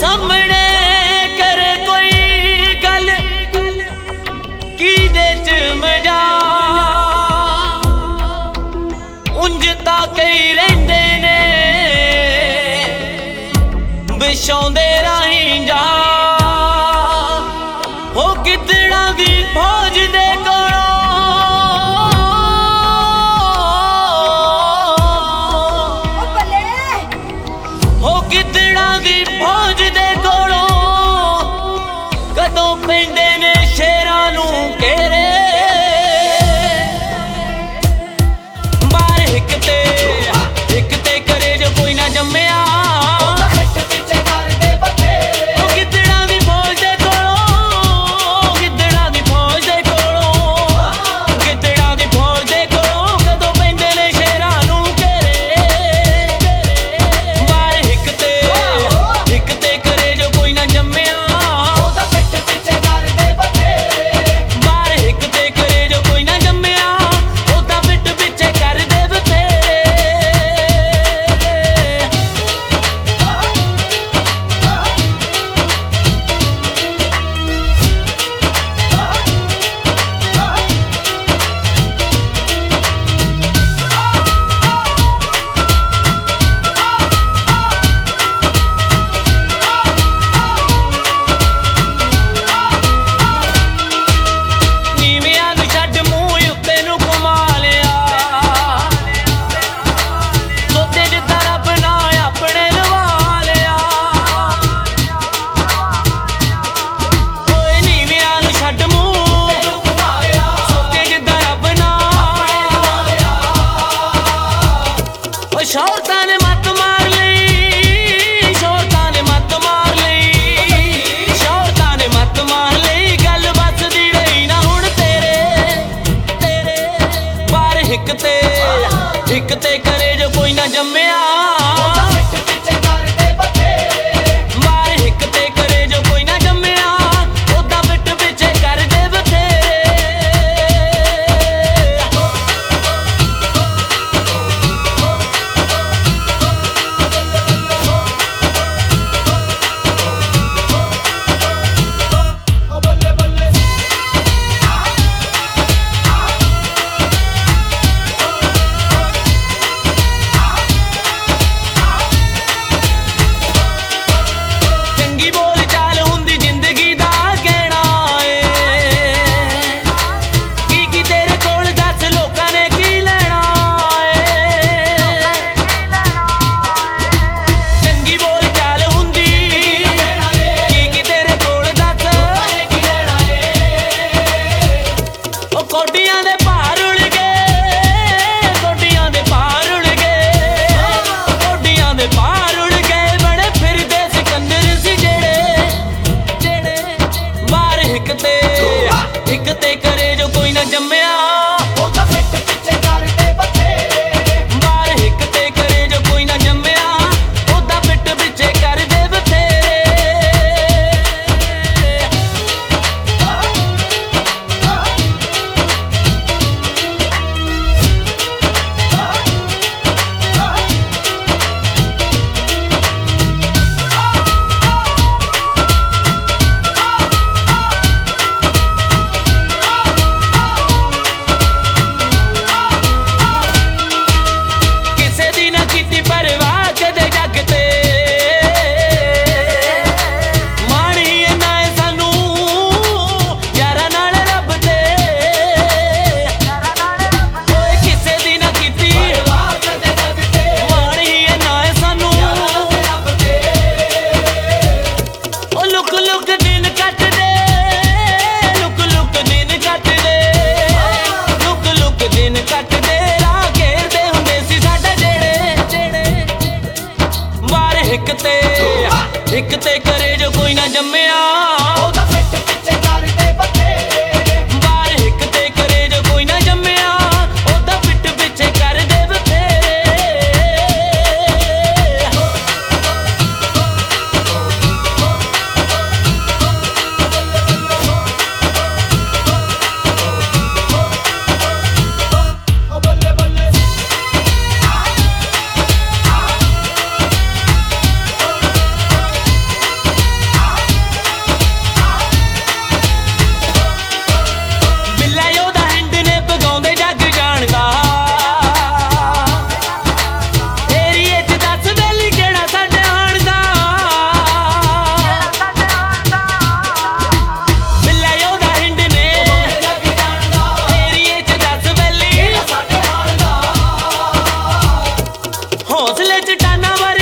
सामने करे कोई गल की दे च मजा उंज तां कई रहिंदे ने विछाउंदे राहीं जा हो गिदड़ा दी फौज दे गिदड़ा दी फौज दे कोलों कदों पैंदे ने शेरां नूं घेरे बार हिक ते करे जो कोई ना जम्मिया शौरतां ने मत मार लई शौरतां ने मत मार लई शौरतां ने मत मार लई गल बसदी रही ना हुण तेरे बार हिक ते करे जो कोई ना जम्मिया हिक ते करे जो कोई ना जम्मिया बार हिक ते करे जो कोई ना जम्मिया ओदा पिट पिछे कर दे बथेरे हिक ते करे जो कोई ना जम्मिया बार हिक ते करे जो कोई ना जम्मिया ओदा पिट पिछे कर दे बथेरे ਚਟਾਨਾਂ ਬਾਰੇ